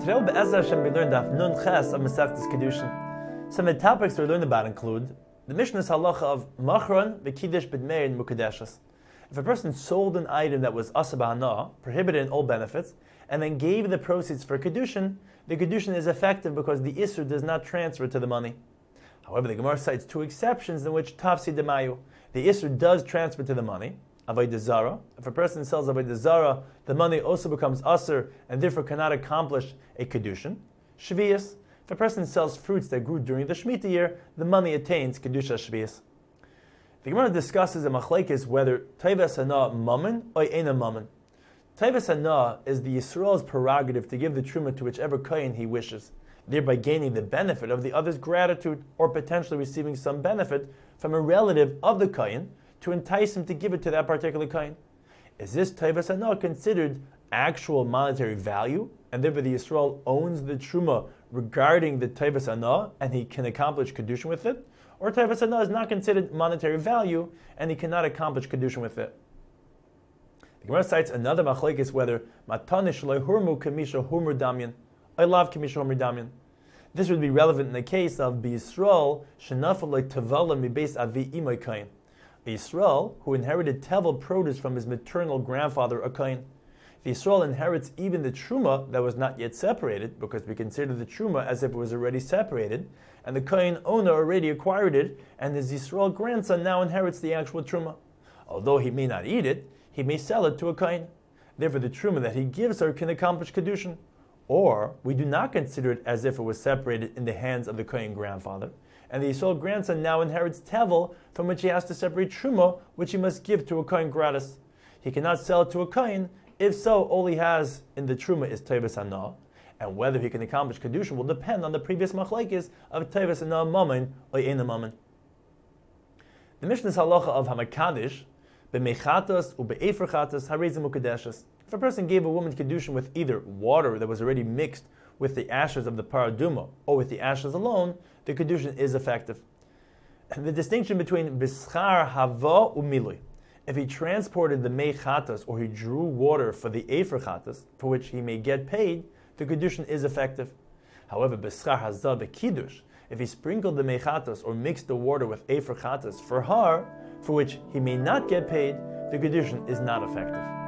Today, Be'ezras Hashem, we learned Daf Nun Ches of Masechtas Kedushin. Some of the topics we learned about include the Mishnah's halacha of Machron, V'Kiddush B'Dmeir, and Mukadeshes. If a person sold an item that was Asa B'Hana, prohibited in all benefits, and then gave the proceeds for Kedushin, the Kedushin is effective because the Isur does not transfer to the money. However, the Gemara cites two exceptions in which Tafsi Demayu, the Isur does transfer to the money. Avodah Zara. If a person sells Avodah Zara, the money also becomes Asr and therefore cannot accomplish a Kedushin. Shvius. If a person sells fruits that grew during the Shemitah year, the money attains Kedusha Shvius. The Gemara discusses a machlekes whether Teves Hana Mammon or Eina Mammon. Teves Hana is the Yisrael's prerogative to give the Truma to whichever Kohen he wishes, thereby gaining the benefit of the other's gratitude or potentially receiving some benefit from a relative of the Kohen to entice him to give it to that particular Kohen. Is this Teves Hana considered actual monetary value, and therefore the Yisrael owns the Truma regarding the Teves Hana, and he can accomplish Kedushin with it? Or Teves Hana is not considered monetary value, and he cannot accomplish Kedushin with it? The Gemara cites another machlekes whether Matanish lehurmu kamisha humur damyan. I love kamisha humur damyan. This would be relevant in the case of B'Yisrael shenafal le'tavala mibeis avi imay kain. Yisrael, who inherited tevel produce from his maternal grandfather, a Kohen. The Yisrael inherits even the Truma that was not yet separated, because we consider the Truma as if it was already separated, and the Kohen owner already acquired it, and his Yisrael grandson now inherits the actual Truma. Although he may not eat it, he may sell it to a Kohen. Therefore, the Truma that he gives her can accomplish Kedushin. Or, we do not consider it as if it was separated in the hands of the Kohen grandfather, and the Yisrael grandson now inherits tevel from which he has to separate Truma, which he must give to a Kohen gratis. He cannot sell it to a Kohen. If so, all he has in the Truma is Teves Hana, and whether he can accomplish Kedushin will depend on the previous machlekes of Teves Hana Mammon or Eina Mammon. The Mishnah's halacha of Hamakadish, B'mechatas u Be'eferchatas Harizim Ukadeshes. If a person gave a woman Kedushin with either water that was already mixed with the ashes of the paraduma or with the ashes alone, the Kedushin is effective. And the distinction between Bischar Hava u Milui. If he transported the Mechatas or he drew water for the Eferchatas, for which he may get paid, the Kedushin is effective. However, Bischar Hazah Bekidush, if he sprinkled the Mechatas or mixed the water with Eferchatas for her, for which he may not get paid, the Kedushin is not effective.